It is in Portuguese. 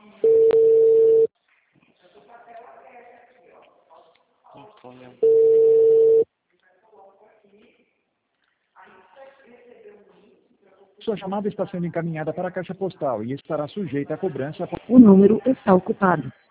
Sua chamada está sendo encaminhada para a caixa postal e estará sujeita a cobrança. O número está ocupado.